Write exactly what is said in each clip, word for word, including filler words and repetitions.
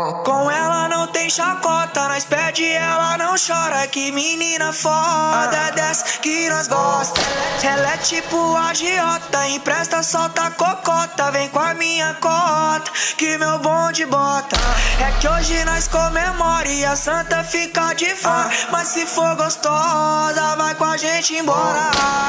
Com ela não tem chacota, nós pede ela não chora. Que menina foda é dessa que nós gosta. Ela é tipo agiota, empresta, solta cocota. Vem com a minha cota, que meu bonde bota. É que hoje nós comemora e a santa fica de fora. Mas se for gostosa, vai com a gente embora.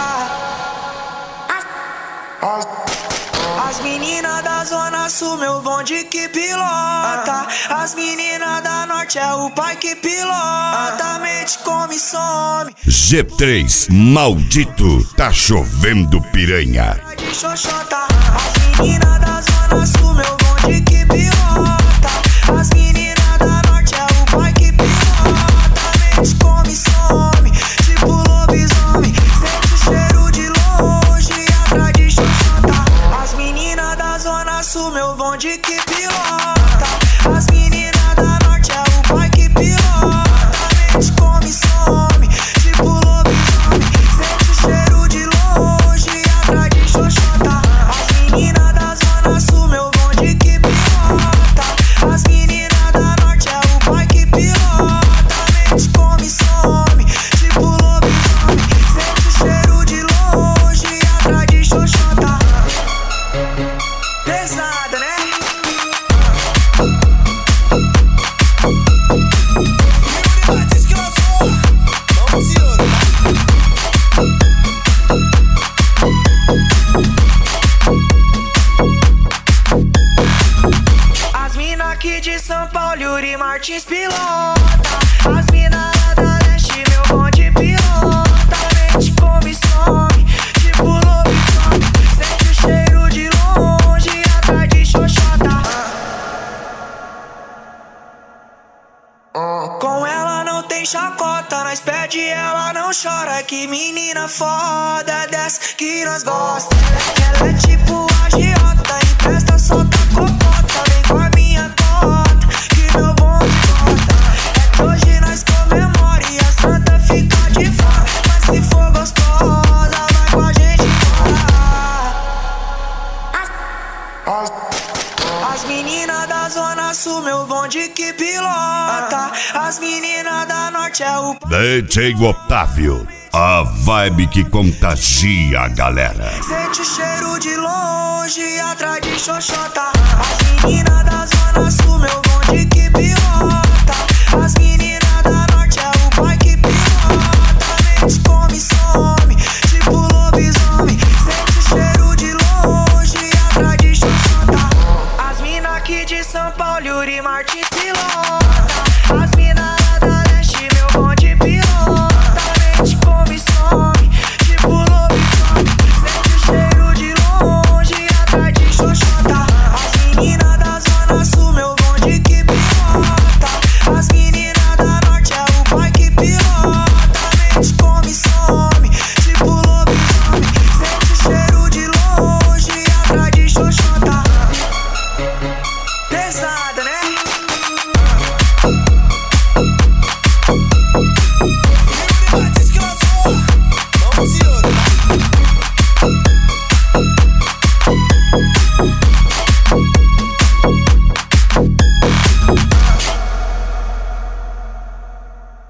As meninas da zona sul, meu bonde que pilota. As meninas da norte é o pai que pilota. Mente come e some. G três, maldito, tá chovendo piranha. De xoxota. As meninas da zona sul, meu bonde que pilota. As meninas da norte é o pai que pilota. Mente come e some, tipo lobisomem. Sente o cheiro de longe, atrás de xoxota. As meninas da zona sul, meu bonde que pilota. As meninas da norte é o pai que pilota. Mente come e some, tipo lobisomem. Sente o cheiro de longe, atrás de xoxota. As meninas da zona sul, meu bonde que pilota. As meninas da norte é o pai que pilota. Mente come e some, tipo lobisomem. Sente o cheiro de longe, atrás de xoxota. Pesada, né? As mina aqui de São Paulo, Yuri Martins pilota. As mina lá da leste, meu bonde pilota. Mente come e some, tipo lobisomem. Sente o cheiro de longe, atrás de xoxota. Com ela não tem chacota, nós pede ela não chora. Que menina foda é dessa que nós gosta. Ela é tipo agiota, empresta, solta cocota. Vem com a minha cota, que meu bonde bota. É que hoje nós comemora e a santa fica de fora. Mas se for gostosa, vai com a gente embora. As, as meninas da zona sul, meu bonde que pilota. As meninas da norte é o D J Otávio, a vibe que contagia a galera. sente o cheiro de longe, atrás de xoxota. As meninas da zona sul, meu bonde que pilota. As meninas da norte é o pai que pilota. Mente come e some, tipo lobisomem. Sente o cheiro de longe, atrás de xoxota. As mina aqui de São Paulo, Yuri Martins pilota.